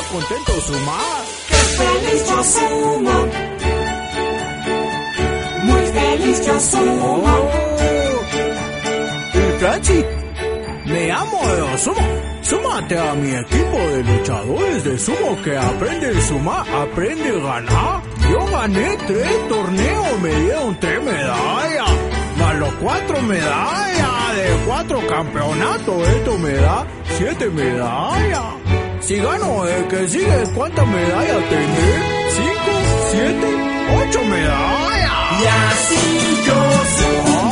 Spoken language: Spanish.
contento sumar. ¡Qué feliz yo sumo! Muy feliz yo sumo. Y Franci, me amo de sumo. Súmate a mi equipo de luchadores de sumo que aprende a sumar, aprende a ganar. Yo gané 3 torneos, me dieron 3 medallas, más los 4 medallas de 4 campeonatos, esto me da 7 medallas. Si gano el que sigue, ¿cuántas medallas tendré? 5, 7, 8 medallas. Y así yo sumo.